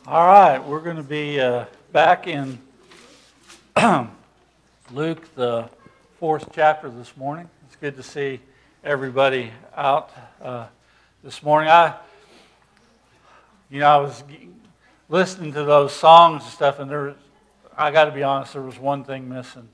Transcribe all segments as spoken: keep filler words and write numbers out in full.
All right, we're going to be uh, back in Luke, the fourth chapter this morning. It's good to see everybody out uh, this morning. I, you know, I was listening to those songs and stuff, and there, I got to be honest, there was one thing missing.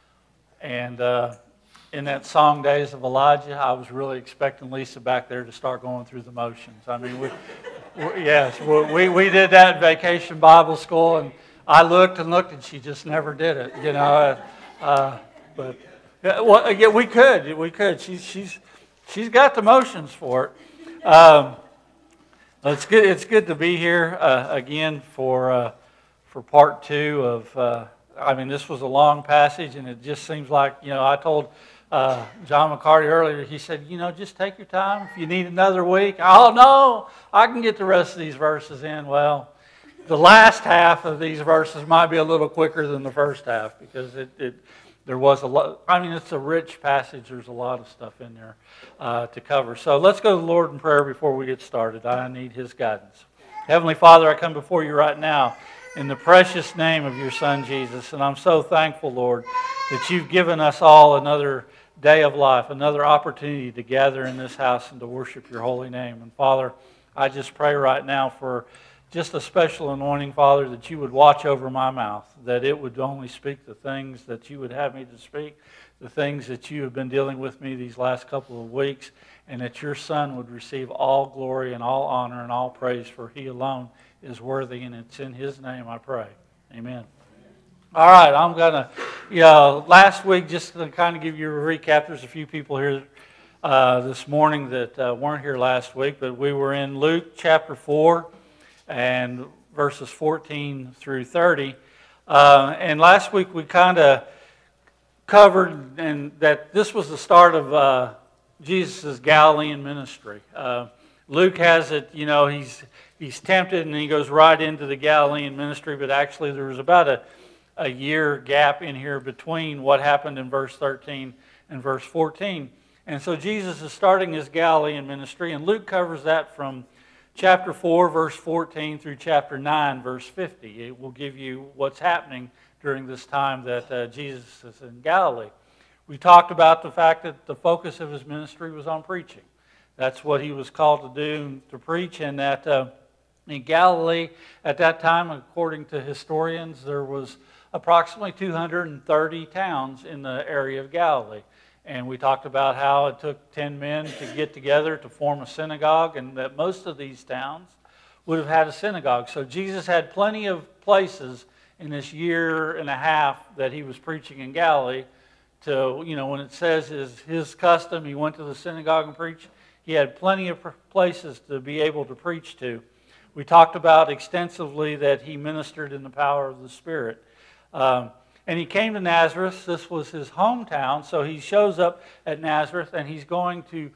And uh, in that song "Days of Elijah," I was really expecting Lisa back there to start going through the motions. I mean, we. Yes, we we did that at Vacation Bible School, and I looked and looked, and she just never did it, you know. Uh, but yeah, well, yeah, we could, we could. She's she's she's got the motions for it. Um, it's good. It's good to be here uh, again for uh, for part two of. Uh, I mean, this was a long passage, and it just seems like you know. I told. Uh, John McCarty earlier, he said, you know, just take your time. If you need another week, oh no, I can get the rest of these verses in. Well, the last half of these verses might be a little quicker than the first half because it, it there was a lot. I mean, it's a rich passage. There's a lot of stuff in there uh, to cover. So let's go to the Lord in prayer before we get started. I need His guidance. Heavenly Father, I come before you right now in the precious name of your Son, Jesus. And I'm so thankful, Lord, that you've given us all another day of life, another opportunity to gather in this house and to worship your holy name. And Father, I just pray right now for just a special anointing, Father, that you would watch over my mouth, that it would only speak the things that you would have me to speak, the things that you have been dealing with me these last couple of weeks, and that your Son would receive all glory and all honor and all praise, for he alone is worthy, and it's in his name I pray. Amen. All right, I'm going to, you know, last week, just to kind of give you a recap, there's a few people here uh, this morning that uh, weren't here last week, but we were in Luke chapter four and verses fourteen through thirty. Uh, and last week we kind of covered and that this was the start of uh, Jesus' Galilean ministry. Uh, Luke has it, you know, he's, he's tempted and he goes right into the Galilean ministry, but actually there was about a a year gap in here between what happened in verse thirteen and verse fourteen. And so Jesus is starting his Galilean ministry, and Luke covers that from chapter four, verse fourteen through chapter nine, verse fifty. It will give you what's happening during this time that uh, Jesus is in Galilee. We talked about the fact that the focus of his ministry was on preaching. That's what he was called to do, to preach, and that uh, in Galilee at that time, according to historians, there was approximately two hundred thirty towns in the area of Galilee. And we talked about how it took ten men to get together to form a synagogue, and that most of these towns would have had a synagogue. So Jesus had plenty of places in this year and a half that he was preaching in Galilee to, you know, when it says his, his custom, he went to the synagogue and preached, he had plenty of places to be able to preach to. We talked about extensively that he ministered in the power of the Spirit. Um, and he came to Nazareth. This was his hometown, so he shows up at Nazareth, and he's going to,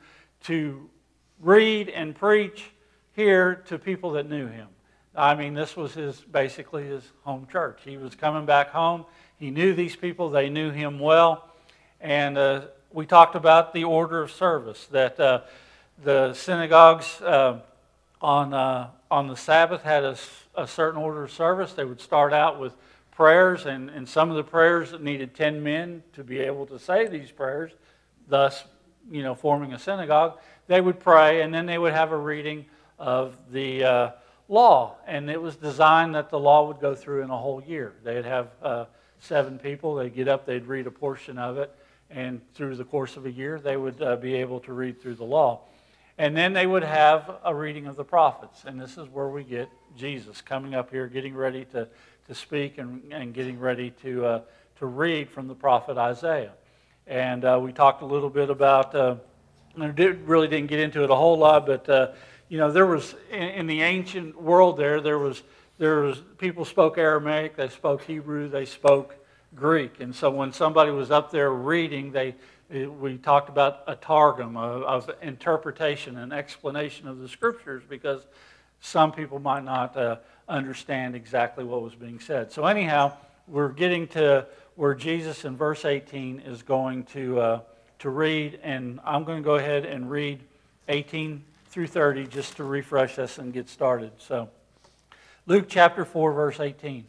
to read and preach here to people that knew him. I mean, this was his basically his home church. He was coming back home. He knew these people. They knew him well. And uh, we talked about the order of service, that uh, the synagogues uh, on, uh, on the Sabbath had a, a certain order of service. They would start out with prayers, and, and some of the prayers needed ten men to be able to say these prayers, thus, you know, forming a synagogue. They would pray, and then they would have a reading of the uh, law, and it was designed that the law would go through in a whole year. They'd have uh, seven people. They'd get up, they'd read a portion of it, and through the course of a year, they would uh, be able to read through the law. And then they would have a reading of the prophets, and this is where we get Jesus coming up here, getting ready to to speak and, and getting ready to uh, to read from the prophet Isaiah. And uh, we talked a little bit about, uh, I did, really didn't get into it a whole lot, but uh, you know, there was, in, in the ancient world there, there was, there was, people spoke Aramaic, they spoke Hebrew, they spoke Greek. And so when somebody was up there reading, they we talked about a targum, of, of interpretation and explanation of the scriptures, because some people might not uh, understand exactly what was being said. So anyhow, we're getting to where Jesus in verse eighteen is going to uh, to read, and I'm going to go ahead and read eighteen through thirty just to refresh us and get started. So Luke chapter four, verse eighteen.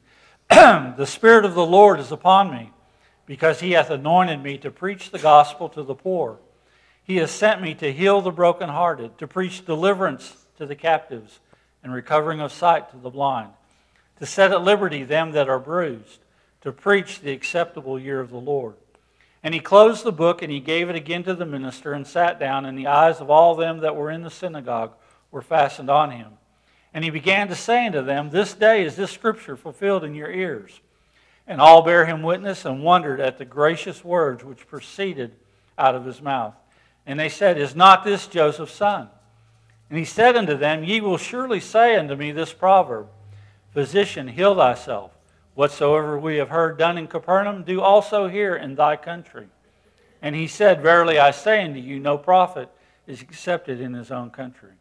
The Spirit of the Lord is upon me, because he hath anointed me to preach the gospel to the poor. He has sent me to heal the brokenhearted, to preach deliverance to the captives, and recovering of sight to the blind, to set at liberty them that are bruised, to preach the acceptable year of the Lord. And he closed the book, and he gave it again to the minister, and sat down, and the eyes of all them that were in the synagogue were fastened on him. And he began to say unto them, This day is this scripture fulfilled in your ears. And all bare him witness, and wondered at the gracious words which proceeded out of his mouth. And they said, Is not this Joseph's son? And he said unto them, Ye will surely say unto me this proverb, Physician, heal thyself. Whatsoever we have heard done in Capernaum, do also here in thy country. And he said, Verily I say unto you, no prophet is accepted in his own country.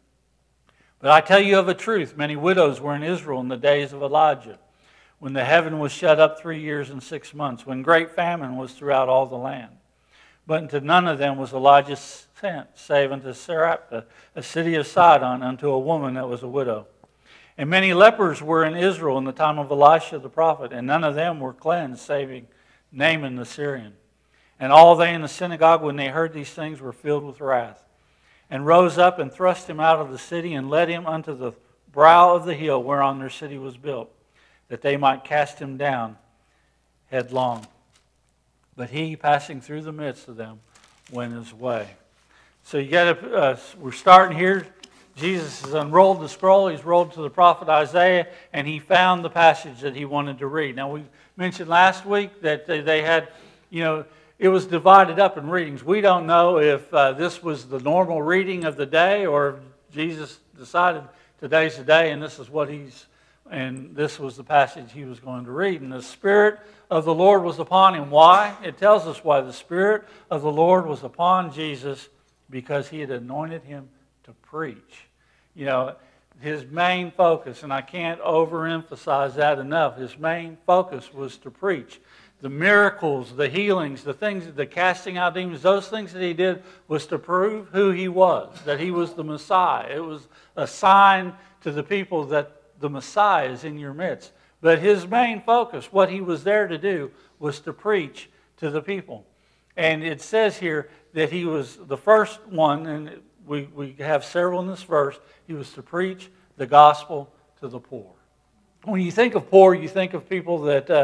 But I tell you of a truth, many widows were in Israel in the days of Elijah, when the heaven was shut up three years and six months, when great famine was throughout all the land. But unto none of them was Elijah sent, save unto Sarepta, a city of Sidon, unto a woman that was a widow. And many lepers were in Israel in the time of Elisha the prophet, and none of them were cleansed, saving Naaman the Syrian. And all they in the synagogue, when they heard these things, were filled with wrath, and rose up and thrust him out of the city, and led him unto the brow of the hill whereon their city was built, that they might cast him down headlong. But he, passing through the midst of them, went his way. So you got to. Uh, we're starting here. Jesus has unrolled the scroll. He's rolled to the prophet Isaiah, and he found the passage that he wanted to read. Now, we mentioned last week that they had, you know, it was divided up in readings. We don't know if uh, this was the normal reading of the day, or if Jesus decided today's the day, and this is what he's, and this was the passage he was going to read. And the Spirit of the Lord was upon him. Why? It tells us why. The Spirit of the Lord was upon Jesus, because he had anointed him to preach. You know, his main focus, and I can't overemphasize that enough, his main focus was to preach. The miracles, the healings, the things, the casting out demons, those things that he did was to prove who he was, that he was the Messiah. It was a sign to the people that the Messiah is in your midst. But his main focus, what he was there to do, was to preach to the people. And it says here that he was the first one, and we, we have several in this verse, he was to preach the gospel to the poor. When you think of poor, you think of people that, uh,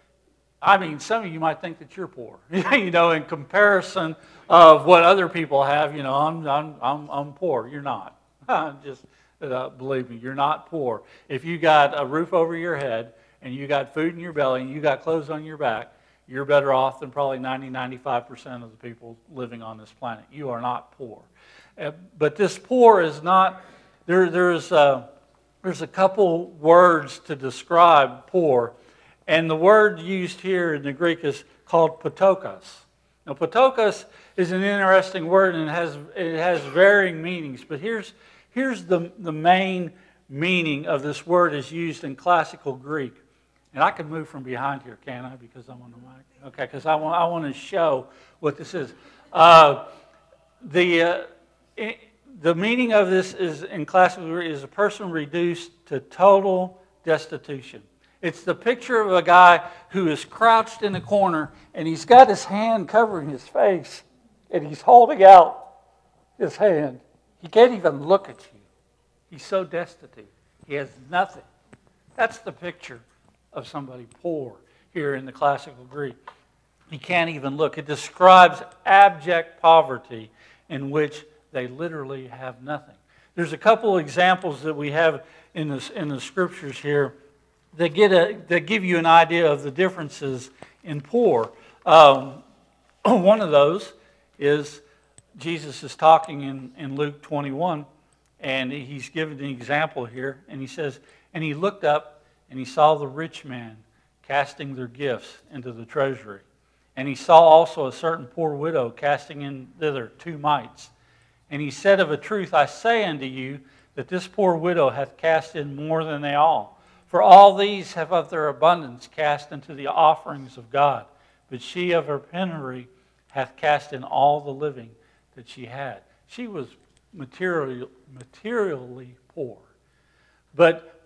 I mean, some of you might think that you're poor. You know, in comparison of what other people have, you know, I'm, I'm, I'm, I'm poor. You're not. Just uh, believe me, you're not poor. If you got a roof over your head, and you got food in your belly, and you got clothes on your back, you're better off than probably ninety, ninety-five percent of the people living on this planet. You are not poor. Uh, but this poor is not, there, there's, a, there's a couple words to describe poor. And the word used here in the Greek is called patokos. Now, patokos is an interesting word, and it has, it has varying meanings. But here's, here's the, the main meaning of this word as used in classical Greek. And I can move from behind here, can I? Because I'm on the mic. Okay, because I want, I want to show what this is. Uh, the, uh, it, the meaning of this is in classical Greek is a person reduced to total destitution. It's the picture of a guy who is crouched in a corner, and he's got his hand covering his face, and he's holding out his hand. He can't even look at you. He's so destitute. He has nothing. That's the picture of somebody poor here in the classical Greek. He can't even look. It describes abject poverty in which they literally have nothing. There's a couple examples that we have in the, in the scriptures here that, get a, that give you an idea of the differences in poor. Um, one of those is Jesus is talking in, in Luke twenty-one, and he's given an example here, and he says, and he looked up, and he saw the rich man casting their gifts into the treasury. And he saw also a certain poor widow casting in thither two mites. And he said, of a truth, I say unto you, that this poor widow hath cast in more than they all. For all these have of their abundance cast into the offerings of God. But she of her penury hath cast in all the living that she had. She was materially, materially poor. But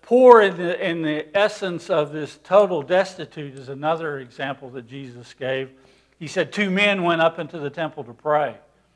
poor in the, in the essence of this total destitute is another example that Jesus gave. He said two men went up into the temple to pray.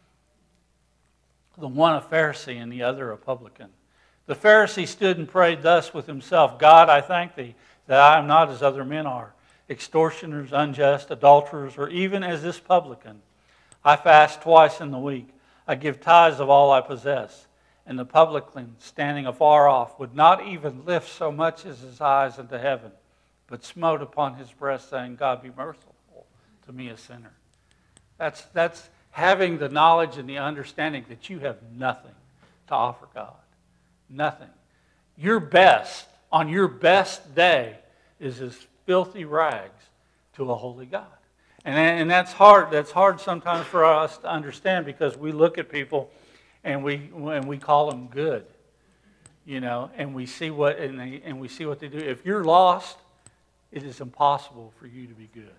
The one a Pharisee and the other a publican. The Pharisee stood and prayed thus with himself, God, I thank thee that I am not as other men are, extortioners, unjust, adulterers, or even as this publican. I fast twice in the week. I give tithes of all I possess. And the publican, standing afar off, would not even lift so much as his eyes into heaven, but smote upon his breast, saying, God, be merciful to me, a sinner. That's, that's having the knowledge and the understanding that you have nothing to offer God. Nothing. Your best, on your best day, is as filthy rags to a holy God. And, and that's hard. That's hard sometimes for us to understand, because we look at people and we and we call them good, you know, and we see what and, they, and we see what they do. If you're lost, it is impossible for you to be good.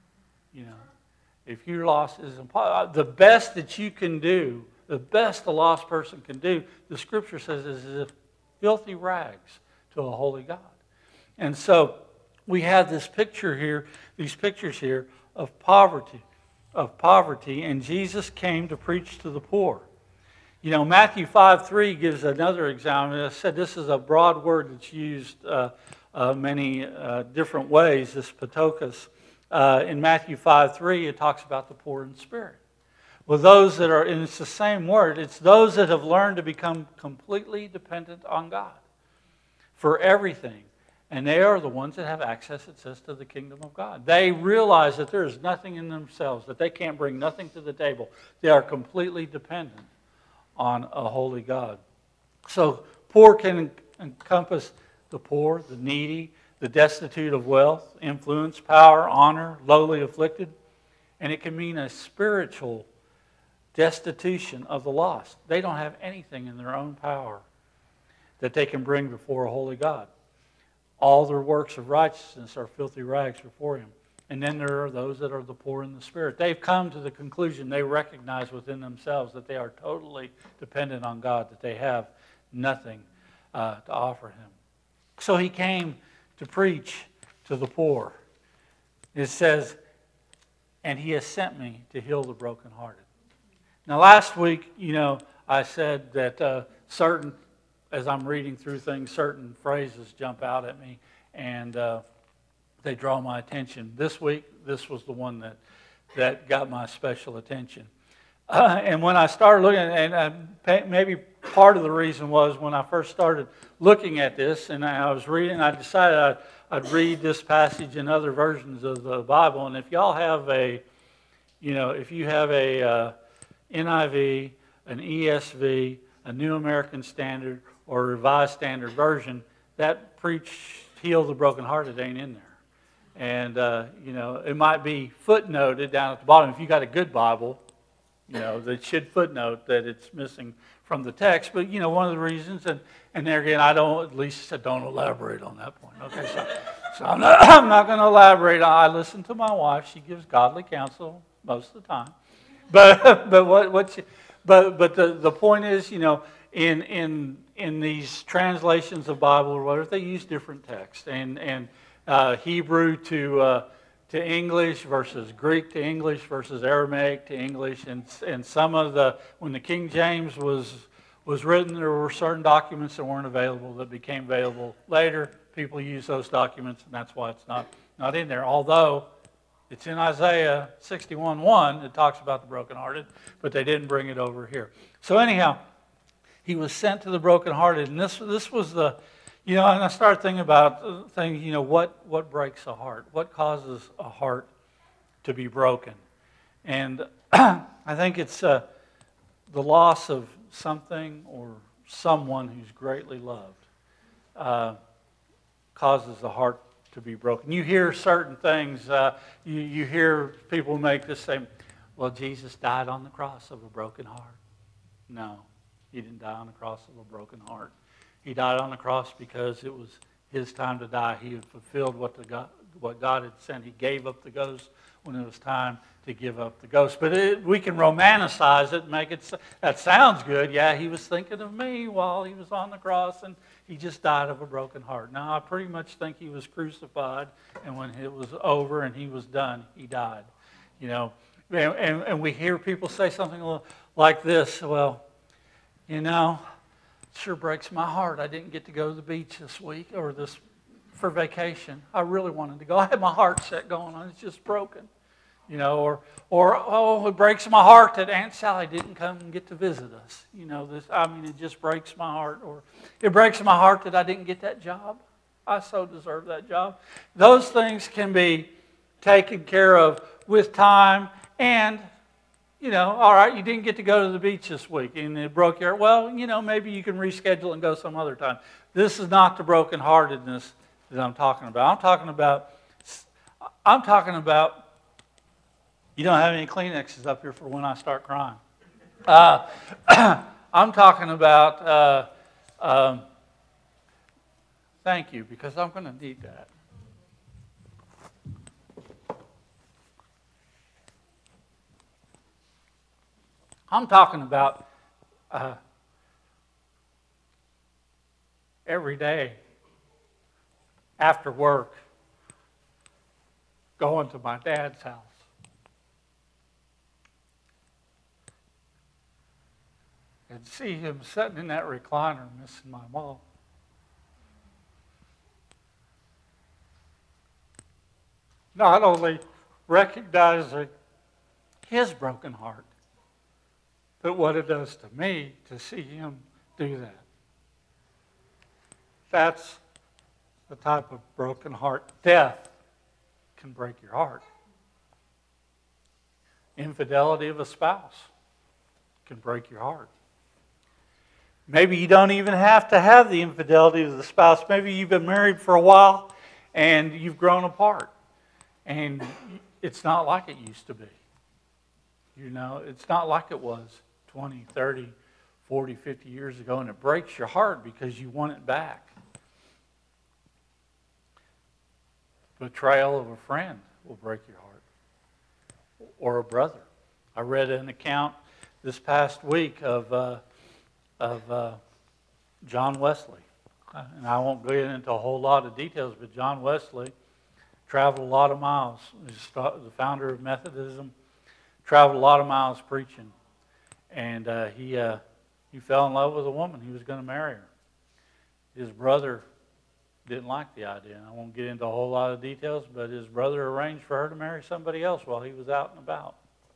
You know, if you're lost, it is impossible. The best that you can do, the best a lost person can do, the Scripture says, is as if filthy rags to a holy God. And so we have this picture here, these pictures here of poverty, of poverty, and Jesus came to preach to the poor. You know, Matthew five three gives another example. I said this is a broad word that's used uh, uh, many uh, different ways, this patokas. Uh, in Matthew five three, it talks about the poor in spirit. Well, those that are, and it's the same word, it's those that have learned to become completely dependent on God for everything. And they are the ones that have access, it says, to the kingdom of God. They realize that there is nothing in themselves, that they can't bring nothing to the table. They are completely dependent on a holy God. So poor can encompass the poor, the needy, the destitute of wealth, influence, power, honor, lowly afflicted. And it can mean a spiritual destitution of the lost. They don't have anything in their own power that they can bring before a holy God. All their works of righteousness are filthy rags before Him. And then there are those that are the poor in the spirit. They've come to the conclusion, they recognize within themselves that they are totally dependent on God, that they have nothing uh, to offer Him. So He came to preach to the poor. It says, and He has sent me to heal the brokenhearted. Now last week, you know, I said that uh, certain, as I'm reading through things, certain phrases jump out at me, and uh, they draw my attention. This week, this was the one that, that got my special attention. Uh, and when I started looking, and uh, maybe part of the reason was when I first started looking at this, and I was reading, I decided I'd, I'd read this passage in other versions of the Bible. And if y'all have a, you know, if you have a uh, N I V, an E S V, a New American Standard, or a Revised Standard Version, that preach, heal the brokenhearted ain't in there. And, uh, you know, it might be footnoted down at the bottom. If you got a good Bible, you know, that should footnote that it's missing from the text. But, you know, one of the reasons, and, and there again, I don't, at least I don't elaborate on that point. Okay, so, so I'm not, I'm not going to elaborate. I listen to my wife. She gives godly counsel most of the time. But, but, what, what she, but, but the, the point is, you know, in, in, in these translations of Bible or whatever, they use different texts. And, and Uh, Hebrew to uh, to English versus Greek to English versus Aramaic to English, and and some of the when the King James was was written, there were certain documents that weren't available that became available later. People use those documents, and that's why it's not not in there. Although it's in Isaiah sixty-one one, it talks about the brokenhearted, but they didn't bring it over here. So anyhow, He was sent to the brokenhearted, and this this was the. You know, and I started thinking about things, you know, what, what breaks a heart? What causes a heart to be broken? And I think it's uh, the loss of something or someone who's greatly loved uh, causes the heart to be broken. You hear certain things, uh, you, you hear people make this statement, well, Jesus died on the cross of a broken heart. No, He didn't die on the cross of a broken heart. He died on the cross because it was His time to die. He had fulfilled what the God, what God had sent. He gave up the ghost when it was time to give up the ghost. But it, we can romanticize it and make it, that sounds good. Yeah, he was thinking of me while he was on the cross, and he just died of a broken heart. Now, I pretty much think he was crucified, and when it was over and he was done, he died. You know, and, and, and we hear people say something like this, well, you know, it sure breaks my heart I didn't get to go to the beach this week or this for vacation. I really wanted to go. I had my heart set going on. It's just broken. You know, or, or oh, it breaks my heart that Aunt Sally didn't come and get to visit us. You know, this. I mean, it just breaks my heart. Or it breaks my heart that I didn't get that job. I so deserve that job. Those things can be taken care of with time. And, you know, all right, you didn't get to go to the beach this week and it broke your heart. Well, you know, maybe you can reschedule and go some other time. This is not the brokenheartedness that I'm talking about. I'm talking about, I'm talking about, you don't have any Kleenexes up here for when I start crying. Uh, I'm talking about, uh, um, thank you, because I'm going to need that. I'm talking about uh, every day after work going to my dad's house. And see him sitting in that recliner missing my mom. Not only recognizing his broken heart, but what it does to me to see him do that. That's the type of broken heart. Death can break your heart. Infidelity of a spouse can break your heart. Maybe you don't even have to have the infidelity of the spouse. Maybe you've been married for a while and you've grown apart. And it's not like it used to be. You know, it's not like it was twenty, thirty, forty, fifty years ago, and it breaks your heart because you want it back. Betrayal of a friend will break your heart. Or a brother. I read an account this past week of uh, of uh, John Wesley. And I won't get into a whole lot of details, but John Wesley traveled a lot of miles. He's the founder of Methodism. Traveled a lot of miles preaching. And uh, he, uh, he fell in love with a woman. He was going to marry her. His brother didn't like the idea. And I won't get into a whole lot of details, but his brother arranged for her to marry somebody else while he was out and about.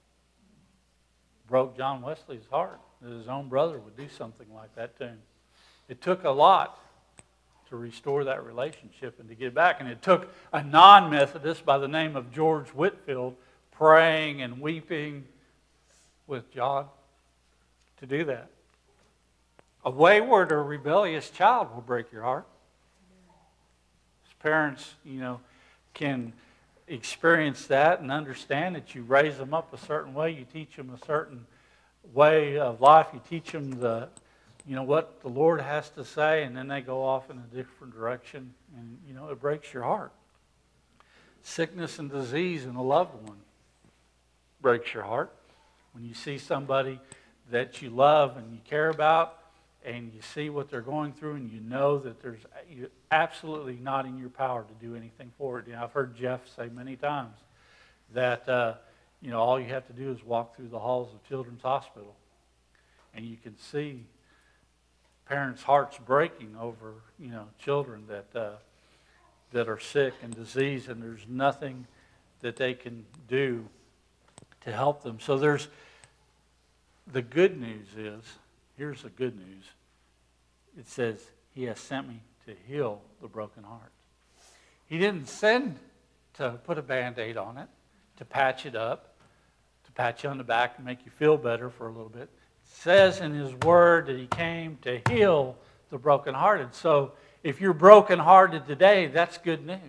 Broke John Wesley's heart that his own brother would do something like that to him. It took a lot to restore that relationship and to get back. And it took a non-Methodist by the name of George Whitefield praying and weeping with John to do that. A wayward or rebellious child will break your heart. As parents, you know, can experience that and understand that you raise them up a certain way, you teach them a certain way of life, you teach them the, you know, what the Lord has to say, and then they go off in a different direction, and, you know, it breaks your heart. Sickness and disease in a loved one breaks your heart. When you see somebody that you love and you care about, and you see what they're going through, and you know that there's you're absolutely not in your power to do anything for it. You know, I've heard Jeff say many times that uh, you know, all you have to do is walk through the halls of Children's Hospital, and you can see parents' hearts breaking over, you know, children that uh, that are sick and diseased, and there's nothing that they can do to help them. So there's the good news is. Here's the good news. It says, He has sent me to heal the broken heart. He didn't send to put a Band-Aid on it, to patch it up, to pat you on the back and make you feel better for a little bit. It says in His Word that He came to heal the brokenhearted. So if you're brokenhearted today, that's good news.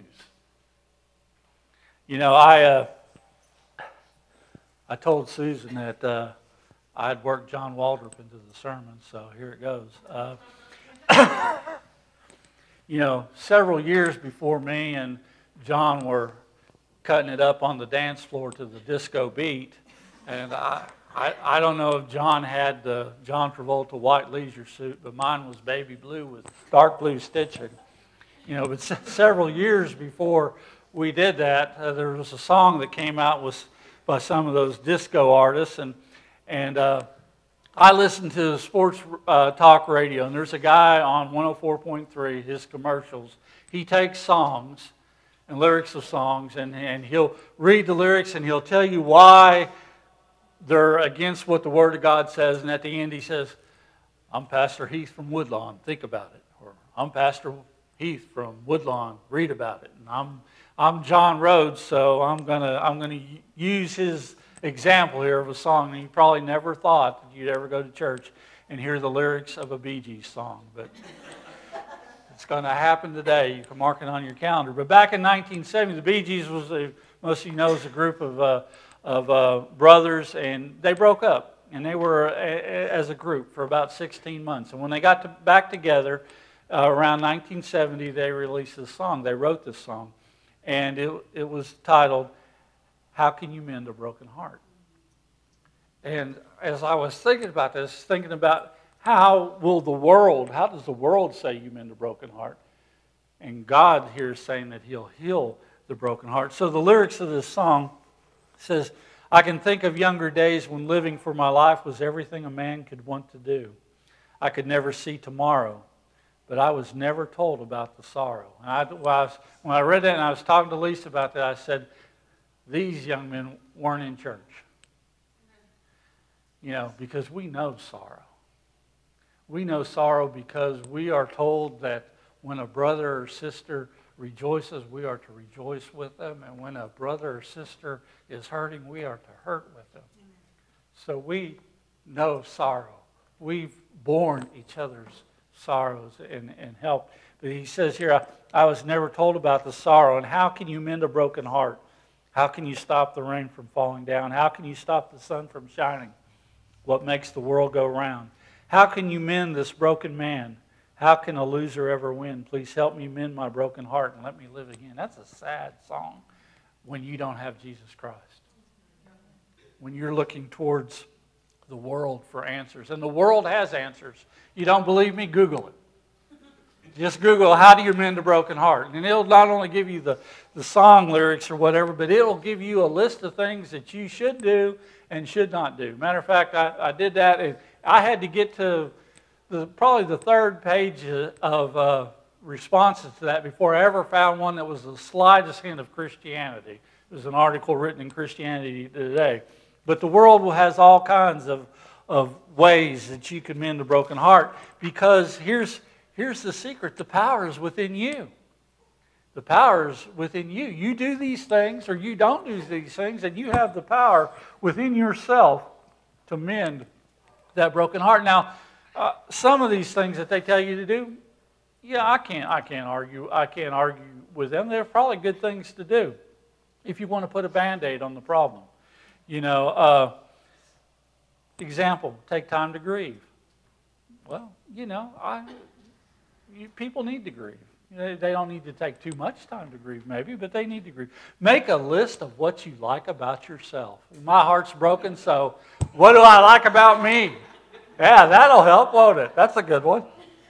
You know, I uh, I told Susan that uh, I'd worked John Waldrop into the sermon, so here it goes. Uh, you know, several years before me and John were cutting it up on the dance floor to the disco beat. And I, I, I don't know if John had the John Travolta white leisure suit, but mine was baby blue with dark blue stitching. You know, but se- several years before we did that, uh, there was a song that came out with by some of those disco artists, and and uh, I listened to sports uh, talk radio, and there's a guy on one oh four point three, his commercials. He takes songs and lyrics of songs, and, and he'll read the lyrics, and he'll tell you why they're against what the Word of God says, and at the end he says, I'm Pastor Heath from Woodlawn, think about it. Or I'm Pastor Heath from Woodlawn, read about it. And I'm I'm John Rhodes, so I'm gonna I'm gonna use his example here of a song. And you probably never thought that you'd ever go to church and hear the lyrics of a Bee Gees song, but it's going to happen today. You can mark it on your calendar. But back in nineteen seventy, the Bee Gees was a, most of you know, was a group of uh, of uh, brothers, and they broke up, and they were a, a, as a group for about sixteen months. And when they got to, back together uh, around nineteen seventy, they released this song. They wrote this song, and it it was titled "How Can You Mend a Broken Heart?" And as I was thinking about this, thinking about how will the world, how does the world say you mend a broken heart? And God here is saying that He'll heal the broken heart. So the lyrics of this song says, I can think of younger days when living for my life was everything a man could want to do. I could never see tomorrow, but I was never told about the sorrow. And I, when, I was, when I read that and I was talking to Lisa about that, I said, these young men weren't in church. You know, because we know sorrow. We know sorrow because we are told that when a brother or sister rejoices, we are to rejoice with them. And when a brother or sister is hurting, we are to hurt with them. Amen. So we know sorrow. We've borne each other's sorrows and, and help. But he says here, I, I was never told about the sorrow. And how can you mend a broken heart? How can you stop the rain from falling down? How can you stop the sun from shining? What makes the world go round? How can you mend this broken man? How can a loser ever win? Please help me mend my broken heart and let me live again. That's a sad song when you don't have Jesus Christ. When you're looking towards the world for answers. And the world has answers. You don't believe me? Google it. Just Google, how do you mend a broken heart? And it'll not only give you the, the song lyrics or whatever, but it'll give you a list of things that you should do and should not do. Matter of fact, I, I did that, and I had to get to the, probably the third page of uh, responses to that before I ever found one that was the slightest hint of Christianity. It was an article written in Christianity Today. But the world has all kinds of, of ways that you can mend a broken heart, because here's, here's the secret. The power is within you. The power is within you. You do these things or you don't do these things, and you have the power within yourself to mend that broken heart. Now, uh, some of these things that they tell you to do, yeah, I can't, I can't argue, I can't argue with them. They're probably good things to do if you want to put a Band-Aid on the problem. You know, uh, example, take time to grieve. Well, you know, I, you, people need to grieve. They, they don't need to take too much time to grieve, maybe, but they need to grieve. Make a list of what you like about yourself. My heart's broken, so what do I like about me? Yeah, that'll help, won't it? That's a good one.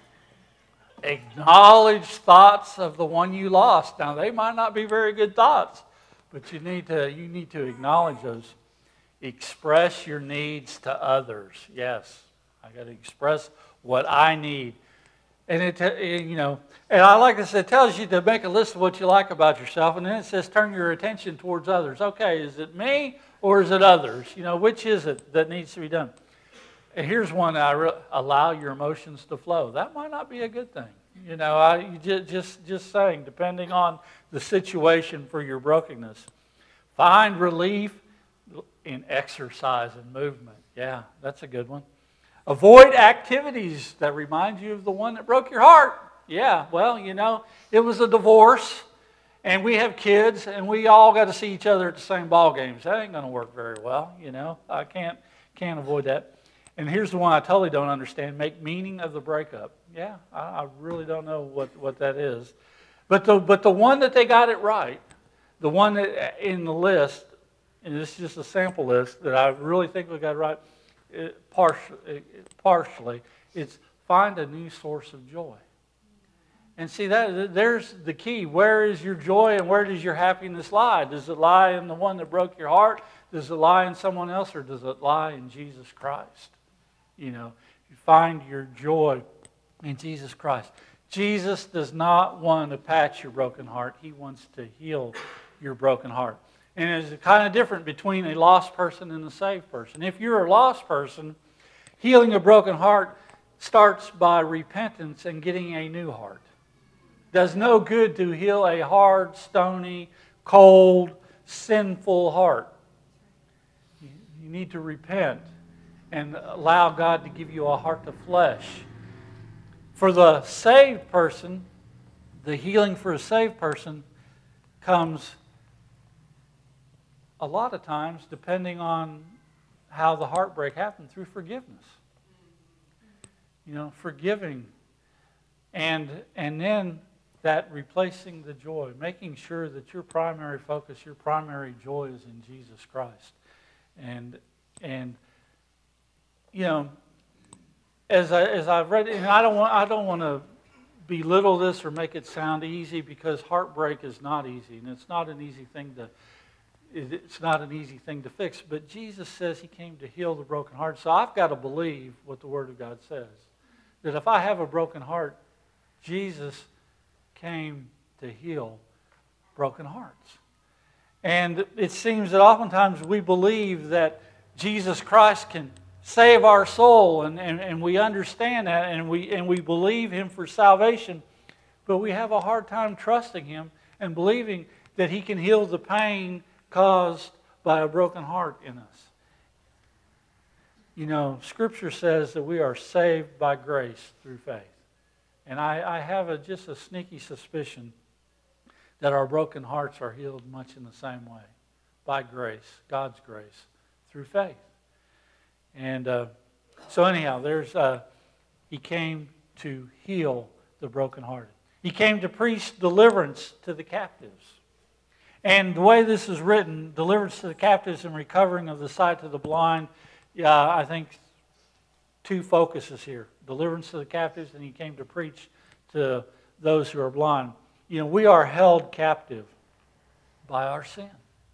Acknowledge thoughts of the one you lost. Now, they might not be very good thoughts, but you need to, you need to acknowledge those. Express your needs to others. Yes, I got to express what I need. And it, you know, and I like this, it tells you to make a list of what you like about yourself, and then it says turn your attention towards others. Okay, is it me or is it others? You know, which is it that needs to be done? And here's one, I re- allow your emotions to flow. That might not be a good thing. You know, I you just, just just saying, depending on the situation for your brokenness. Find relief in exercise and movement. Yeah, that's a good one. Avoid activities that remind you of the one that broke your heart. Yeah, well, you know, it was a divorce, and we have kids, and we all got to see each other at the same ball games. That ain't going to work very well, you know. I can't can't avoid that. And here's the one I totally don't understand. Make meaning of the breakup. Yeah, I, I really don't know what, what that is. But the, but the one that they got it right, the one that in the list, and this is just a sample list that I really think we got it right, it, partially, it, partially, it's find a new source of joy. And see, that there's the key. Where is your joy and where does your happiness lie? Does it lie in the one that broke your heart? Does it lie in someone else, or does it lie in Jesus Christ? You know, you find your joy in Jesus Christ. Jesus does not want to patch your broken heart. He wants to heal your broken heart. And it's kind of different between a lost person and a saved person. If you're a lost person, healing a broken heart starts by repentance and getting a new heart. It does no good to heal a hard, stony, cold, sinful heart. You need to repent and allow God to give you a heart of flesh. For the saved person, the healing for a saved person comes a lot of times, depending on how the heartbreak happened, through forgiveness. You know, forgiving. And, and then that replacing the joy, making sure that your primary focus, your primary joy is in Jesus Christ. And, and you know, as, I, as I've read, and I don't want, I don't want to belittle this or make it sound easy, because heartbreak is not easy, and it's not an easy thing to It's not an easy thing to fix, but Jesus says He came to heal the broken heart. So I've got to believe what the Word of God says. That if I have a broken heart, Jesus came to heal broken hearts. And it seems that oftentimes we believe that Jesus Christ can save our soul, and, and, and we understand that, and we, and we believe Him for salvation, but we have a hard time trusting Him and believing that He can heal the pain caused by a broken heart in us. You know, Scripture says that we are saved by grace through faith. And I, I have a, just a sneaky suspicion that our broken hearts are healed much in the same way. By grace, God's grace, through faith. And uh, so anyhow, there's uh, He came to heal the brokenhearted. He came to preach deliverance to the captives. And the way this is written, deliverance to the captives and recovering of the sight to the blind, yeah, I think two focuses here. Deliverance to the captives, and He came to preach to those who are blind. You know, we are held captive by our sin.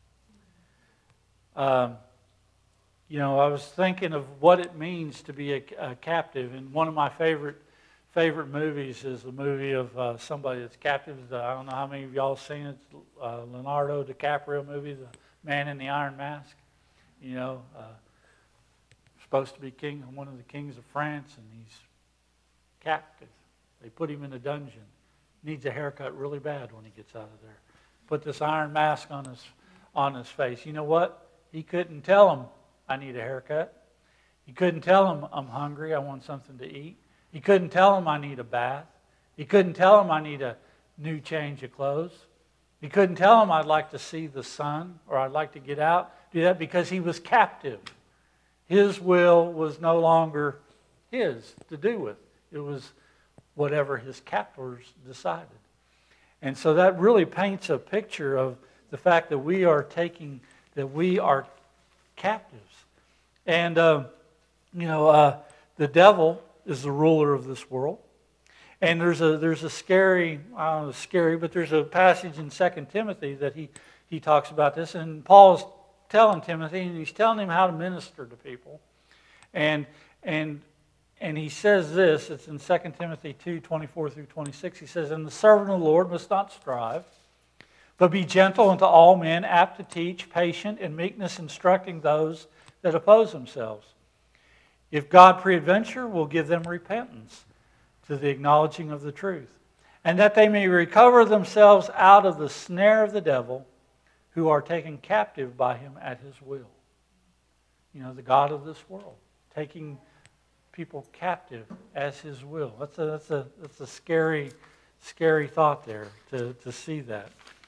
Um, you know, I was thinking of what it means to be a, a captive, and one of my favorite favorite movies is the movie of uh, somebody that's captive. I don't know how many of y'all have seen it. Uh, Leonardo DiCaprio movie, The Man in the Iron Mask. You know, uh, supposed to be king, one of the kings of France, and he's captive. They put him in a dungeon. Needs a haircut really bad when he gets out of there. Put this iron mask on his on his face. You know what? He couldn't tell him, I need a haircut. He couldn't tell him, I'm hungry, I want something to eat. He couldn't tell him, I need a bath. He couldn't tell him, I need a new change of clothes. He couldn't tell him, I'd like to see the sun, or I'd like to get out. Do that because he was captive. His will was no longer his to do with. It was whatever his captors decided. And so that really paints a picture of the fact that we are taking, that we are captives. And, uh, you know, uh, the devil is the ruler of this world. And there's a there's a scary, I don't know, scary, but there's a passage in Second Timothy that he, he talks about this. And Paul's telling Timothy, and he's telling him how to minister to people. And and and he says this, it's in Second Timothy two, twenty-four through twenty-six. He says, and the servant of the Lord must not strive, but be gentle unto all men, apt to teach, patient, in meekness instructing those that oppose themselves. If God peradventure will give them repentance to the acknowledging of the truth, and that they may recover themselves out of the snare of the devil, who are taken captive by him at his will. You know, the God of this world, taking people captive as his will. That's a, that's a, that's a scary, scary thought there to, to see that.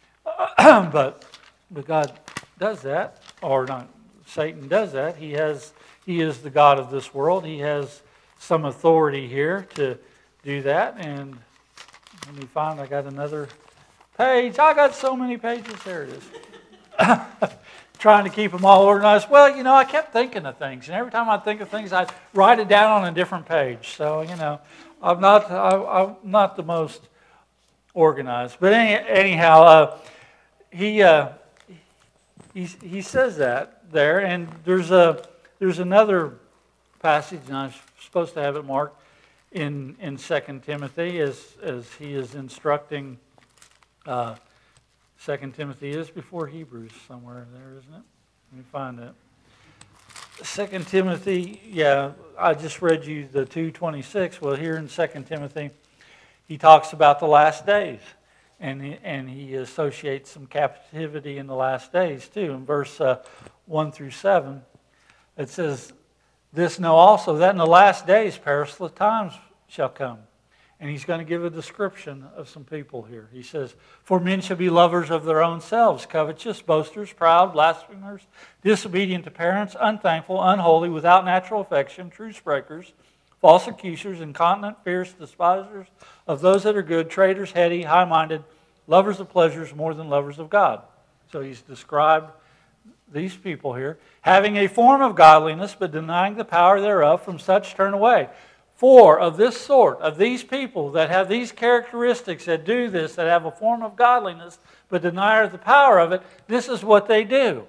but, but God does that, or not, Satan does that. He has, he is the God of this world. He has some authority here to do that, and Let me find, I got another page. I got so many pages. There it is. Trying to keep them all organized. Well, you know, I kept thinking of things, and every time I think of things, I write it down on a different page. So, you know, I'm not, I, I'm not the most organized. But any, anyhow, uh, he, uh, he he says that there, and there's a there's another passage, and I'm supposed to have it marked in in Second Timothy as as he is instructing. Uh, Second Timothy is before Hebrews somewhere there, isn't it? Let me find it. Second Timothy, yeah, I just read you the two twenty-six. Well, here in Second Timothy, he talks about the last days, and he, and he associates some captivity in the last days too. In verse uh, one through seven, it says, "This know also that in the last days perilous times shall come." And he's going to give a description of some people here. He says, "For men shall be lovers of their own selves, covetous, boasters, proud, blasphemers, disobedient to parents, unthankful, unholy, without natural affection, truce breakers, false accusers, incontinent, fierce, despisers of those that are good, traitors, heady, high-minded, lovers of pleasures more than lovers of God." So he's described these people here. "Having a form of godliness, but denying the power thereof, from such turn away. For of this sort, of these people that have these characteristics, that do this, that have a form of godliness, but deny the power of it, this is what they do.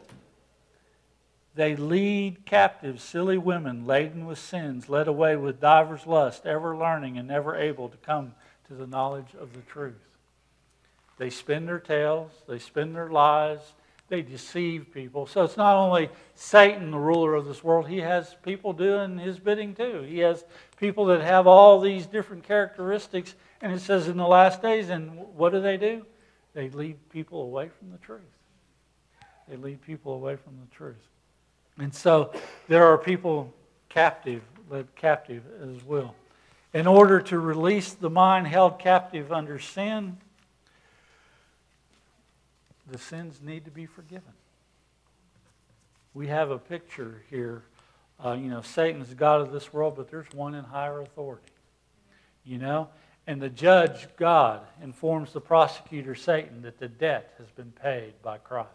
They lead captive silly women laden with sins, led away with divers lusts, ever learning and never able to come to the knowledge of the truth." They spin their tales, they spin their lies, they deceive people. So it's not only Satan, the ruler of this world. He has people doing his bidding too. He has people that have all these different characteristics. And it says in the last days, and what do they do? They lead people away from the truth. They lead people away from the truth. And so there are people captive, led captive as well. In order to release the mind held captive under sin, the sins need to be forgiven. We have a picture here. Uh, you know, Satan's the god of this world, but there's one in higher authority. You know? And the judge, God, informs the prosecutor, Satan, that the debt has been paid by Christ.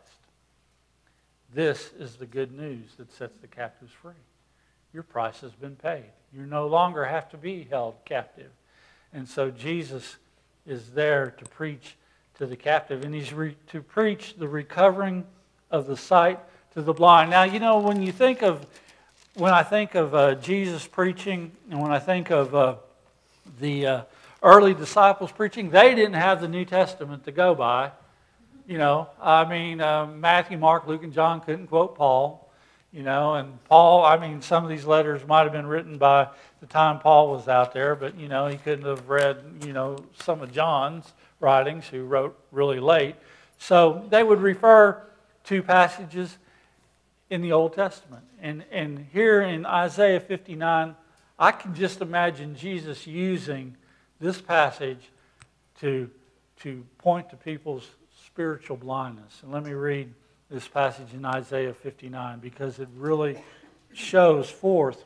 This is the good news that sets the captives free. Your price has been paid. You no longer have to be held captive. And so Jesus is there to preach to the captive, and he's re- to preach the recovering of the sight to the blind. Now, you know, when you think of, when I think of uh, Jesus preaching, and when I think of uh, the uh, early disciples preaching, they didn't have the New Testament to go by. You know, I mean, uh, Matthew, Mark, Luke, and John couldn't quote Paul. You know, and Paul, I mean, some of these letters might have been written by the time Paul was out there, but, you know, he couldn't have read, you know, some of John's writings, who wrote really late. So they would refer to passages in the Old Testament. And, and here in Isaiah fifty-nine, I can just imagine Jesus using this passage to, to point to people's spiritual blindness. And let me read this passage in Isaiah fifty-nine, because it really shows forth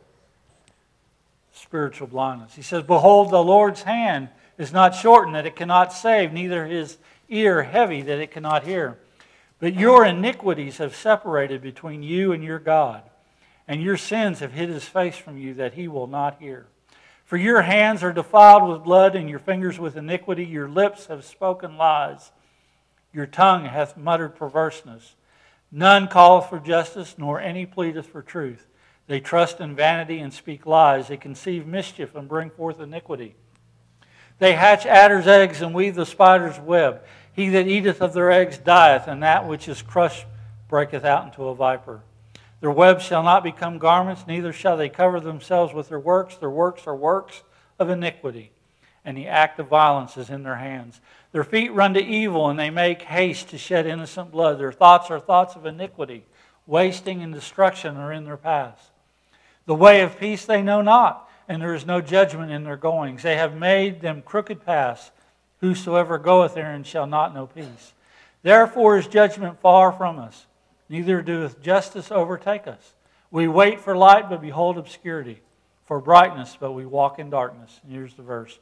spiritual blindness. He says, "Behold, the Lord's hand is not shortened that it cannot save, neither his ear heavy that it cannot hear. But your iniquities have separated between you and your God, and your sins have hid his face from you that he will not hear. For your hands are defiled with blood, and your fingers with iniquity. Your lips have spoken lies. Your tongue hath muttered perverseness. None calleth for justice, nor any pleadeth for truth. They trust in vanity and speak lies. They conceive mischief and bring forth iniquity. They hatch adders' eggs and weave the spider's web. He that eateth of their eggs dieth, and that which is crushed breaketh out into a viper. Their webs shall not become garments, neither shall they cover themselves with their works. Their works are works of iniquity, and the act of violence is in their hands. Their feet run to evil, and they make haste to shed innocent blood. Their thoughts are thoughts of iniquity. Wasting and destruction are in their paths. The way of peace they know not, and there is no judgment in their goings. They have made them crooked paths. Whosoever goeth therein shall not know peace. Therefore is judgment far from us, neither doeth justice overtake us. We wait for light, but behold obscurity. For brightness, but we walk in darkness. And here's the verse.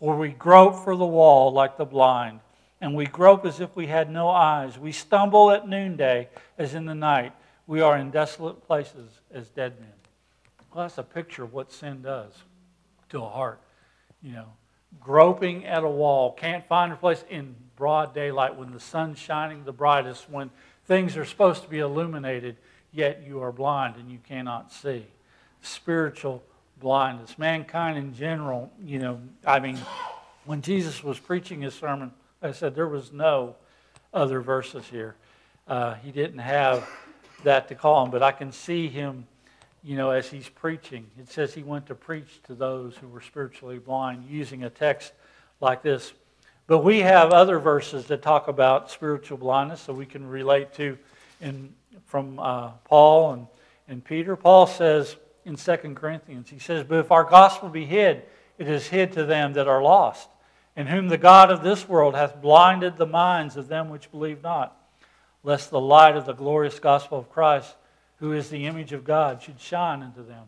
For we grope for the wall like the blind, and we grope as if we had no eyes. We stumble at noonday as in the night. We are in desolate places as dead men. Well, that's a picture of what sin does to a heart. You know, groping at a wall, can't find a place in broad daylight when the sun's shining the brightest, when things are supposed to be illuminated, yet you are blind and you cannot see. Spiritual blindness. Mankind in general, you know, I mean, when Jesus was preaching his sermon, like I said, there was no other verses here. Uh, he didn't have that to call him, but I can see him, you know, as he's preaching. It says he went to preach to those who were spiritually blind using a text like this. But we have other verses that talk about spiritual blindness that we can relate to in from uh, Paul and, and Peter. Paul says in Second Corinthians, he says, "But if our gospel be hid, it is hid to them that are lost, in whom the God of this world hath blinded the minds of them which believe not, lest the light of the glorious gospel of Christ, who is the image of God, should shine into them."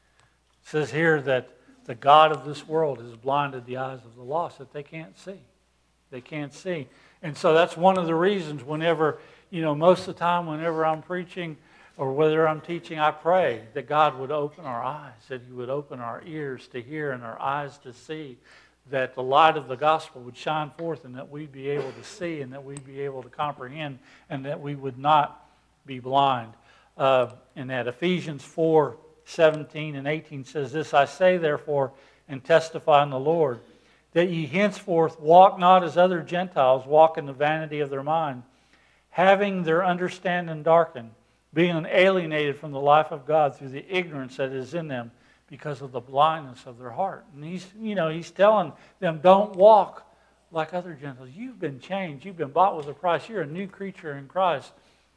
It says here that the God of this world has blinded the eyes of the lost, that they can't see. They can't see. And so that's one of the reasons whenever, you know, most of the time whenever I'm preaching or whether I'm teaching, I pray that God would open our eyes, that He would open our ears to hear and our eyes to see, that the light of the gospel would shine forth and that we'd be able to see and that we'd be able to comprehend and that we would not be blind. Uh, and that Ephesians four, seventeen and eighteen says this, "I say therefore and testify in the Lord, that ye henceforth walk not as other Gentiles walk in the vanity of their mind, having their understanding darkened, being alienated from the life of God through the ignorance that is in them because of the blindness of their heart." And he's, you know, he's telling them, don't walk like other Gentiles. You've been changed. You've been bought with a price. You're a new creature in Christ.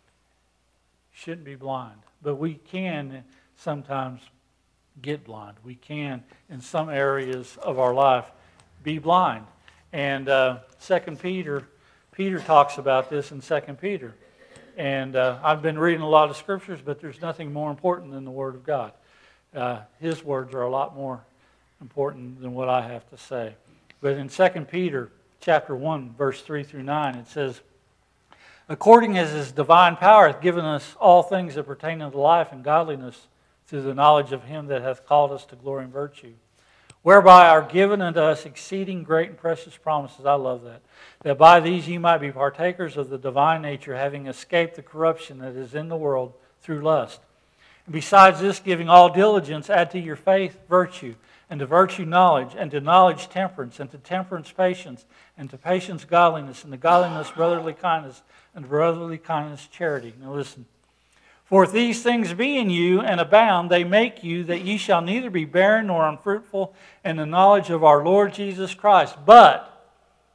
You shouldn't be blind. But we can sometimes get blind. We can, in some areas of our life, be blind. And uh, Second Peter, Peter talks about this in Second Peter. And uh, I've been reading a lot of scriptures, but there's nothing more important than the Word of God. Uh, his words are a lot more important than what I have to say. But in Second Peter chapter one, verse three through nine, it says, "According as His divine power hath given us all things that pertain unto life and godliness through the knowledge of Him that hath called us to glory and virtue, whereby are given unto us exceeding great and precious promises." I love that. "That by these ye might be partakers of the divine nature, having escaped the corruption that is in the world through lust. And besides this, giving all diligence, add to your faith virtue, and to virtue knowledge, and to knowledge temperance, and to temperance patience, and to patience godliness, and to godliness brotherly kindness, and to brotherly kindness charity." Now listen. "For if these things be in you and abound, they make you that ye shall neither be barren nor unfruitful in the knowledge of our Lord Jesus Christ. But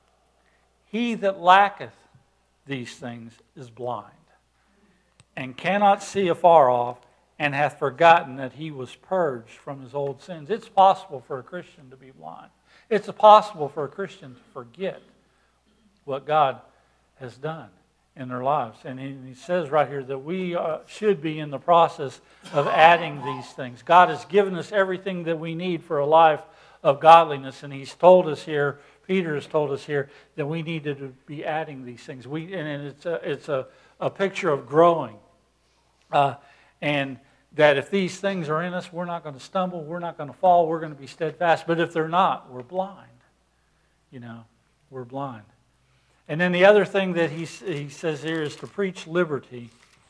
he that lacketh these things is blind, and cannot see afar off, and hath forgotten that he was purged from his old sins." It's possible for a Christian to be blind. It's possible for a Christian to forget what God has done in their lives. And he, he says right here that we uh, should be in the process of adding these things. God has given us everything that we need for a life of godliness, and He's told us here, Peter has told us here, that we need to be adding these things. We and it's a, it's a, a picture of growing. Uh, and that if these things are in us, we're not going to stumble, we're not going to fall, we're going to be steadfast. But if they're not, we're blind. You know, we're blind. And then the other thing that he, he says here is to preach liberty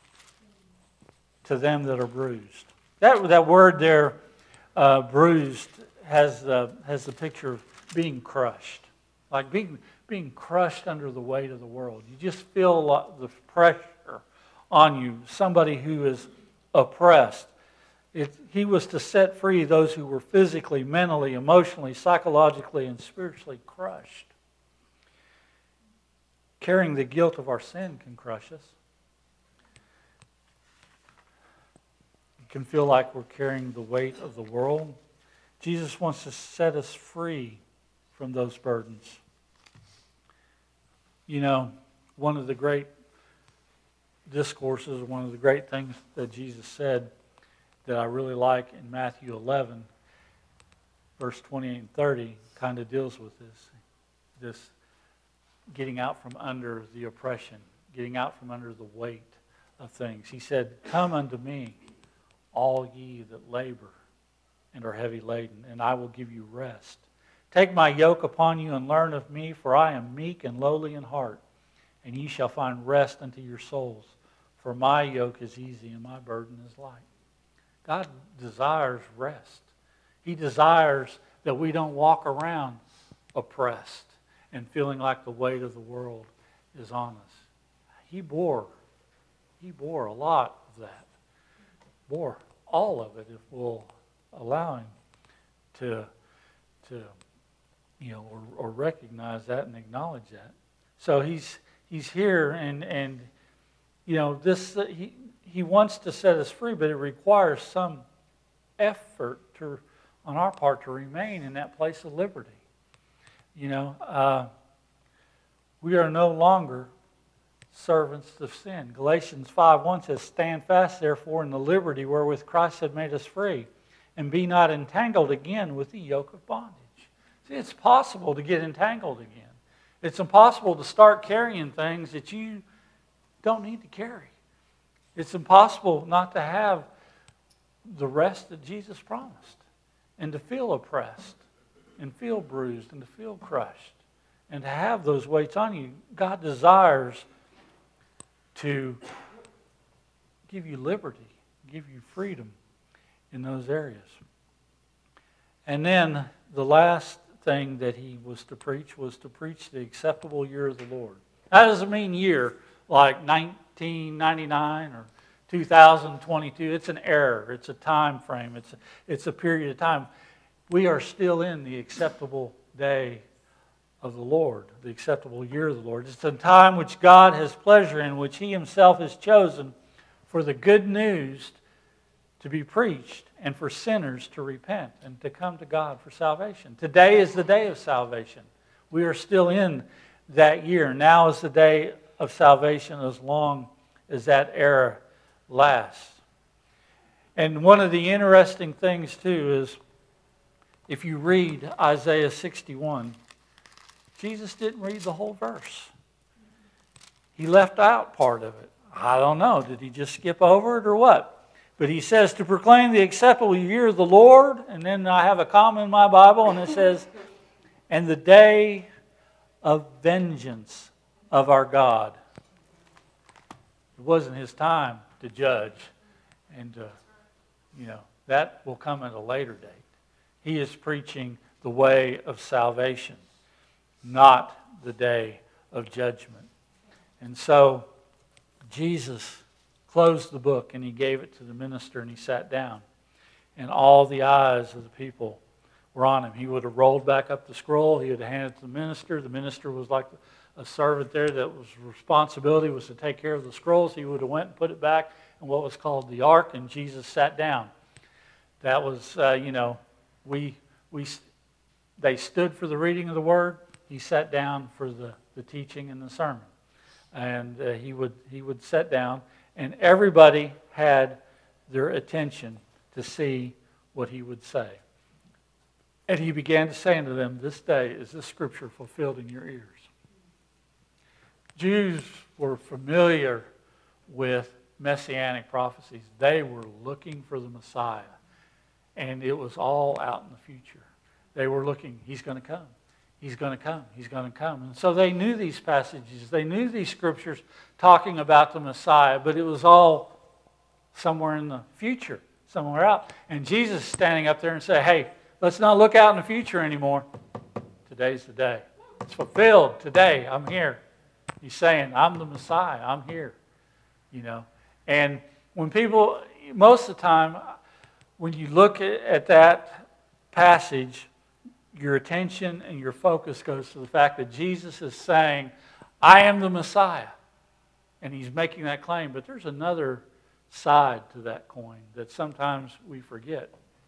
to them that are bruised. That, that word there, uh, bruised, has, uh, has the picture of being crushed. Like being, being crushed under the weight of the world. You just feel a lot, the pressure on you. Somebody who is oppressed. It, he was to set free those who were physically, mentally, emotionally, psychologically, and spiritually crushed. Carrying the guilt of our sin can crush us. It can feel like we're carrying the weight of the world. Jesus wants to set us free from those burdens. You know, one of the great discourses, one of the great things that Jesus said that I really like in Matthew eleven, verse twenty-eight and thirty kind of deals with this. This getting out from under the oppression, getting out from under the weight of things. He said, "Come unto me, all ye that labor and are heavy laden, and I will give you rest. Take my yoke upon you and learn of me, for I am meek and lowly in heart, and ye shall find rest unto your souls. For my yoke is easy and my burden is light." God desires rest. He desires that we don't walk around oppressed and feeling like the weight of the world is on us. He bore, he bore a lot of that. Bore all of it if we'll allow him to, to you know, or, or recognize that and acknowledge that. So he's he's here, and and you know this uh, he he wants to set us free, but it requires some effort to on our part to remain in that place of liberty. You know, uh, we are no longer servants of sin. Galatians five one says, "Stand fast, therefore, in the liberty wherewith Christ hath made us free, and be not entangled again with the yoke of bondage." See, it's possible to get entangled again. It's impossible to start carrying things that you don't need to carry. It's impossible not to have the rest that Jesus promised, and to feel oppressed, and feel bruised, and to feel crushed, and to have those weights on you. God desires to give you liberty, give you freedom in those areas. And then the last thing that he was to preach was to preach the acceptable year of the Lord. That doesn't mean year like nineteen ninety-nine or two thousand twenty-two. It's an era. It's a time frame. It's a, it's a period of time. We are still in the acceptable day of the Lord, the acceptable year of the Lord. It's a time which God has pleasure in, which he himself has chosen for the good news to be preached and for sinners to repent and to come to God for salvation. Today is the day of salvation. We are still in that year. Now is the day of salvation as long as that era lasts. And one of the interesting things too is if you read Isaiah sixty-one, Jesus didn't read the whole verse. He left out part of it. I don't know. Did he just skip over it or what? But he says to proclaim the acceptable year of the Lord. And then I have a comma in my Bible and it says, and the day of vengeance of our God. It wasn't his time to judge. And, uh, you know, that will come at a later date. He is preaching the way of salvation, not the day of judgment. And so Jesus closed the book and he gave it to the minister and he sat down. And all the eyes of the people were on him. He would have rolled back up the scroll. He would have handed it to the minister. The minister was like a servant there that was responsibility was to take care of the scrolls. He would have went and put it back in what was called the ark, and Jesus sat down. That was, uh, you know, we we they stood for the reading of the word. He sat down for the, the teaching and the sermon. And uh, he would he would sit down, and everybody had their attention to see what he would say. And he began to say unto them, "This day is this scripture fulfilled in your ears." Jews were familiar with messianic prophecies. They were looking for the Messiah. And it was all out in the future. They were looking, he's going to come. He's going to come. He's going to come. And so they knew these passages. They knew these scriptures talking about the Messiah, but it was all somewhere in the future, somewhere out. And Jesus standing up there and say, hey, let's not look out in the future anymore. Today's the day. It's fulfilled today. I'm here. He's saying, I'm the Messiah. I'm here. You know. And when people, most of the time, when you look at that passage, your attention and your focus goes to the fact that Jesus is saying, I am the Messiah. And he's making that claim. But there's another side to that coin that sometimes we forget.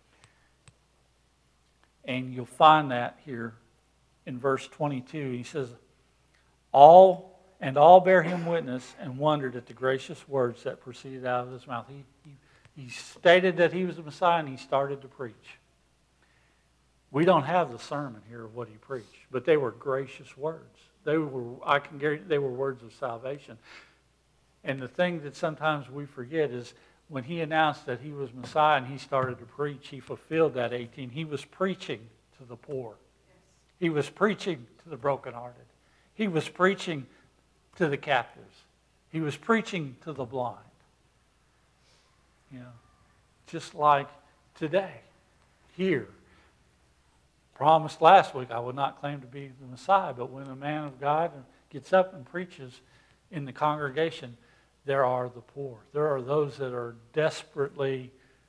And you'll find that here in verse twenty-two. He says, all and all bear him witness and wondered at the gracious words that proceeded out of his mouth. He, he, he stated that he was the Messiah and he started to preach. We don't have the sermon here of what he preached, but they were gracious words. They were, I can guarantee, they were words of salvation. And the thing that sometimes we forget is when he announced that he was Messiah and he started to preach, he fulfilled that eighteen. He was preaching to the poor. He was preaching to the brokenhearted. He was preaching to the captives. He was preaching to the blind. You know, just like today, here. Promised last week I would not claim to be the Messiah, but when a man of God gets up and preaches in the congregation, there are the poor. There are those that are desperately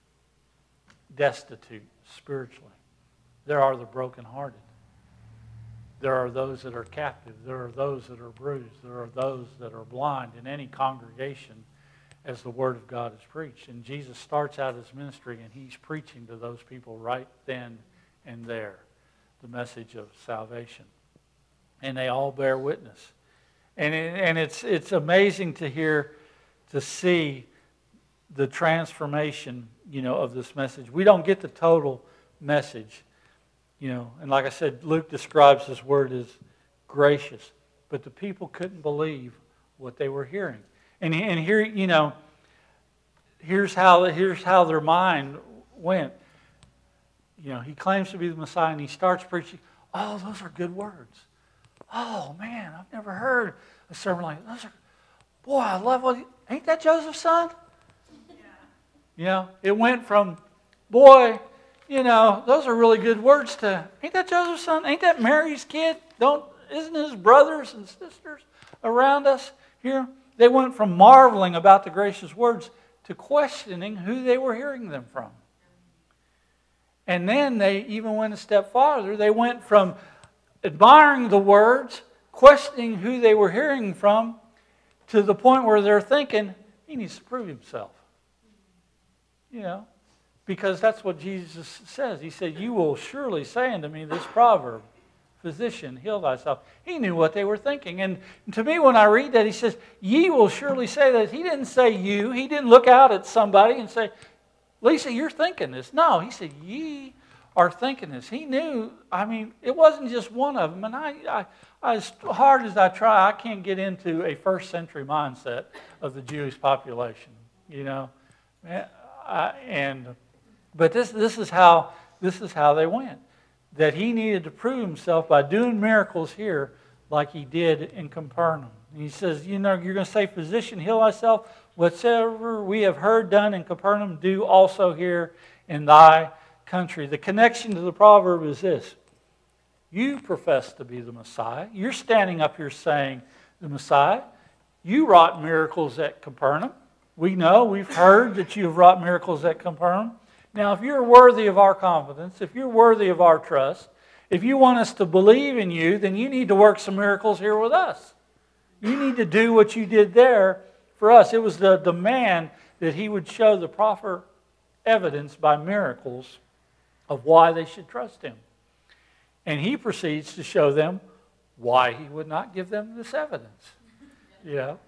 destitute spiritually. There are the brokenhearted. There are those that are captive. There are those that are bruised. There are those that are blind in any congregation as the Word of God is preached. And Jesus starts out his ministry and he's preaching to those people right then and there, the message of salvation. And they all bear witness. And, it, and it's, it's amazing to hear, to see the transformation, you know, of this message. We don't get the total message. You know, and like I said, Luke describes this word as gracious. But the people couldn't believe what they were hearing. And, and here, you know, here's how, here's how their mind went. You know, he claims to be the Messiah and he starts preaching. Oh, those are good words. Oh, man, I've never heard a sermon like that. Those are, boy, I love what, he, ain't that Joseph's son? Yeah. You know, it went from, boy, you know, those are really good words to, ain't that Joseph's son? Ain't that Mary's kid? Don't, isn't his brothers and sisters around us here? They went from marveling about the gracious words to questioning who they were hearing them from. And then they even went a step farther. They went from admiring the words, questioning who they were hearing from, to the point where they're thinking, he needs to prove himself. You know, because that's what Jesus says. He said, you will surely say unto me this proverb, physician, heal thyself. He knew what they were thinking. And to me, when I read that, he says, ye will surely say that. He didn't say you. He didn't look out at somebody and say, Lisa, you're thinking this. No, he said, ye are thinking this. He knew, I mean, it wasn't just one of them. And I, I, as hard as I try, I can't get into a first century mindset of the Jewish population, you know. I, and but this this is how this is how they went. That he needed to prove himself by doing miracles here like he did in Capernaum. And he says, you know, you're going to say, physician, heal thyself. Whatsoever we have heard done in Capernaum, do also here in thy country. The connection to the proverb is this. You profess to be the Messiah. You're standing up here saying the Messiah. You wrought miracles at Capernaum. We know, we've heard that you have wrought miracles at Capernaum. Now, if you're worthy of our confidence, if you're worthy of our trust, if you want us to believe in you, then you need to work some miracles here with us. You need to do what you did there for us. It was the demand that he would show the proper evidence by miracles of why they should trust him. And he proceeds to show them why he would not give them this evidence. Yeah.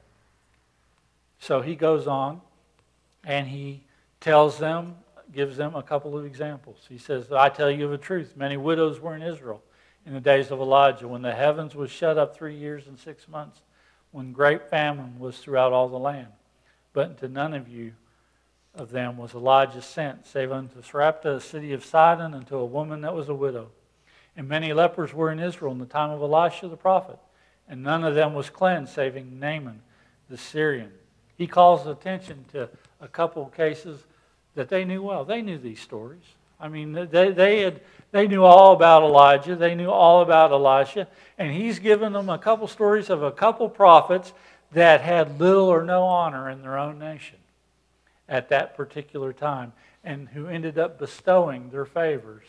So he goes on and he tells them, gives them a couple of examples. He says, I tell you of a truth, many widows were in Israel in the days of Elijah, when the heavens was shut up three years and six months, when great famine was throughout all the land. But unto none of you of them was Elijah sent, save unto Sarepta, a city of Sidon, and to a woman that was a widow. And many lepers were in Israel in the time of Elisha the prophet, and none of them was cleansed, saving Naaman the Syrian. He calls attention to a couple of cases that they knew well. They knew these stories. I mean, they, they, had, they knew all about Elijah. They knew all about Elisha. And he's given them a couple stories of a couple prophets that had little or no honor in their own nation at that particular time, and who ended up bestowing their favors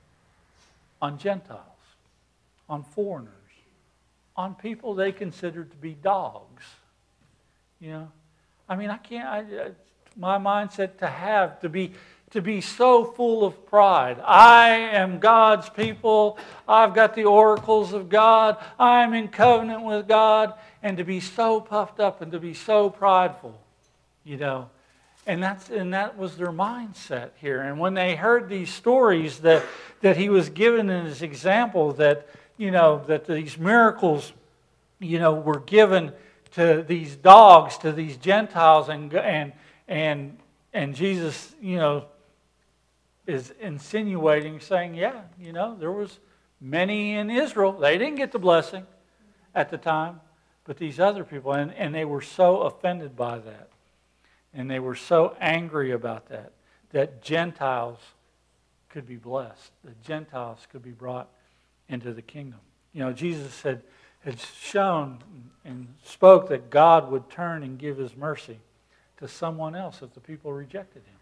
on Gentiles, on foreigners, on people they considered to be dogs. You know, I mean, I can't, I, my mindset to have, to be, to be so full of pride. I am God's people. I've got the oracles of God. I'm in covenant with God. And to be so puffed up and to be so prideful, you know. And that's and that was their mindset here. And when they heard these stories that, that he was given as example, that, you know, that these miracles, you know, were given to these dogs, to these Gentiles, and and and and Jesus, you know, is insinuating, saying, yeah, you know, there was many in Israel. They didn't get the blessing at the time, but these other people, and, and they were so offended by that. And they were so angry about that, that Gentiles could be blessed, that Gentiles could be brought into the kingdom. You know, Jesus had, had shown and spoke that God would turn and give his mercy to someone else if the people rejected him.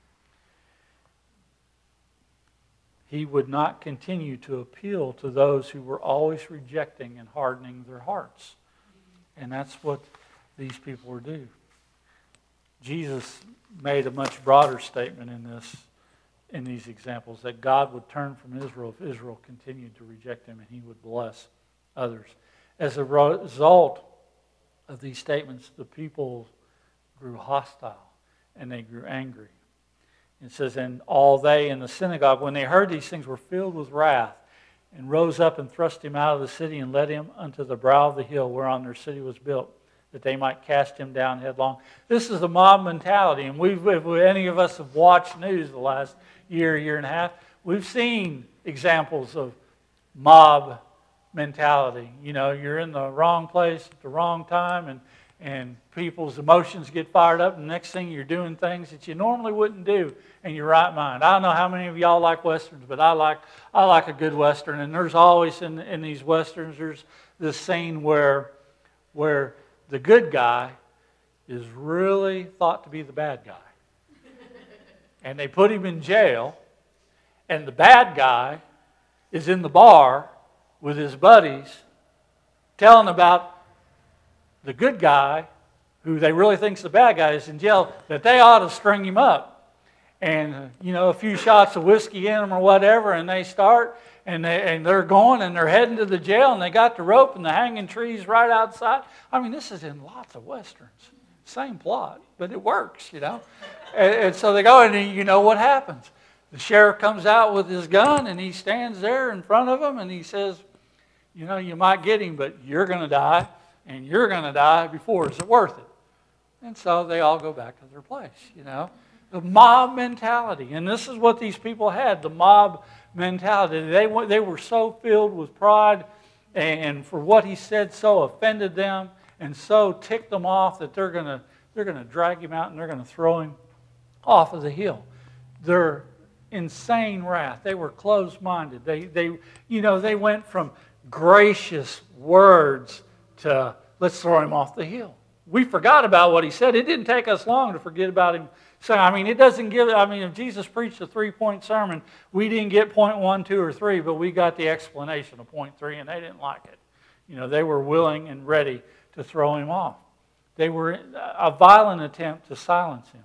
He would not continue to appeal to those who were always rejecting and hardening their hearts. And that's what these people were doing. Jesus made a much broader statement in this, in these examples, that God would turn from Israel if Israel continued to reject him, and he would bless others. As a result of these statements, the people grew hostile and they grew angry. It says, and all they in the synagogue, when they heard these things, were filled with wrath, and rose up and thrust him out of the city, and led him unto the brow of the hill whereon their city was built, that they might cast him down headlong. This is the mob mentality. And we've, if any of us have watched news the last year, year and a half, we've seen examples of mob mentality. You know, you're in the wrong place at the wrong time, and, and people's emotions get fired up, and the next thing you're doing things that you normally wouldn't do in your right mind. I don't know how many of y'all like Westerns, but I like I like a good Western. And there's always in, in these Westerns, there's this scene where where the good guy is really thought to be the bad guy. And they put him in jail, and the bad guy is in the bar with his buddies telling about the good guy, who they really think's the bad guy, is in jail, that they ought to string him up. And, you know, a few shots of whiskey in them or whatever, and they start, and, they, and they're going, and they're heading to the jail, and they got the rope and the hanging trees right outside. I mean, this is in lots of Westerns. Same plot, but it works, you know. And, and so they go, and you know what happens. The sheriff comes out with his gun, and he stands there in front of them, and he says, you know, you might get him, but you're going to die, and you're going to die before. Is it worth it? And so they all go back to their place, you know. The mob mentality. And this is what these people had, the mob mentality. They, they were so filled with pride, and for what he said so offended them and so ticked them off that they're going to they're going to drag him out and they're going to throw him off of the hill. Their insane wrath. They were closed-minded. They, they, you know, they went from gracious words to let's throw him off the hill. We forgot about what he said. It didn't take us long to forget about him. So, I mean, it doesn't give, I mean, if Jesus preached a three-point sermon, we didn't get point one, two, or three, but we got the explanation of point three, and they didn't like it. You know, they were willing and ready to throw him off. They were a violent attempt to silence him.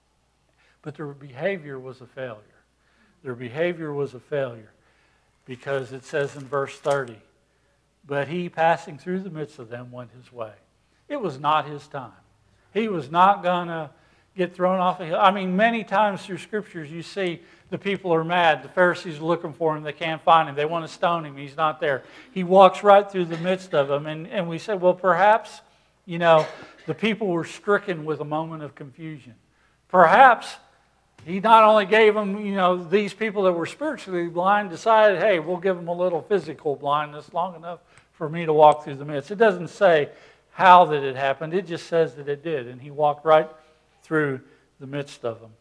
But their behavior was a failure. Their behavior was a failure because it says in verse thirty, but he, passing through the midst of them, went his way. It was not his time. He was not going to get thrown off a hill. I mean, many times through Scriptures you see the people are mad. The Pharisees are looking for him. They can't find him. They want to stone him. He's not there. He walks right through the midst of them. And, and we say, well, perhaps, you know, the people were stricken with a moment of confusion. Perhaps he not only gave them, you know, these people that were spiritually blind decided, hey, we'll give them a little physical blindness long enough for me to walk through the midst. It doesn't say how that it happened. It just says that it did. And he walked right through the midst of them.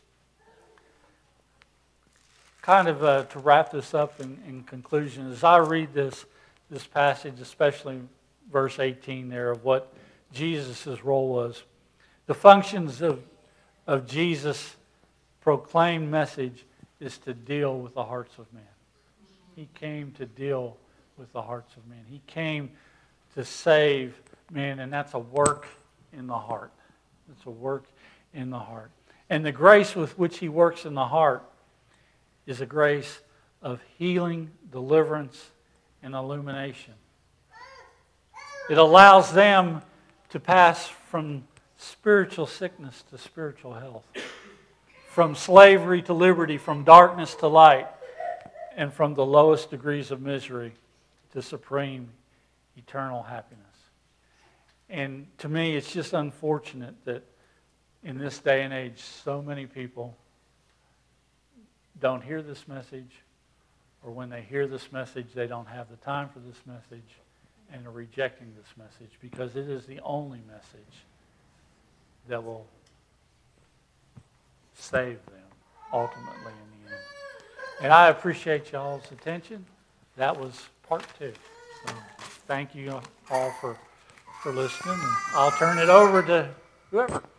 Kind of uh, to wrap this up in, in conclusion, as I read this, this passage, especially verse eighteen there of what Jesus' role was, the functions of, of Jesus' proclaimed message is to deal with the hearts of men. He came to deal with the hearts of men. He came to save men, and that's a work in the heart. It's a work in the heart. And the grace with which he works in the heart is a grace of healing, deliverance, and illumination. It allows them to pass from spiritual sickness to spiritual health, from slavery to liberty, from darkness to light, and from the lowest degrees of misery to supreme eternal happiness. And to me, it's just unfortunate that in this day and age, so many people don't hear this message, or when they hear this message, they don't have the time for this message and are rejecting this message because it is the only message that will save them ultimately in the end. And I appreciate y'all's attention. That was part two. So thank you all for, for listening. And I'll turn it over to whoever.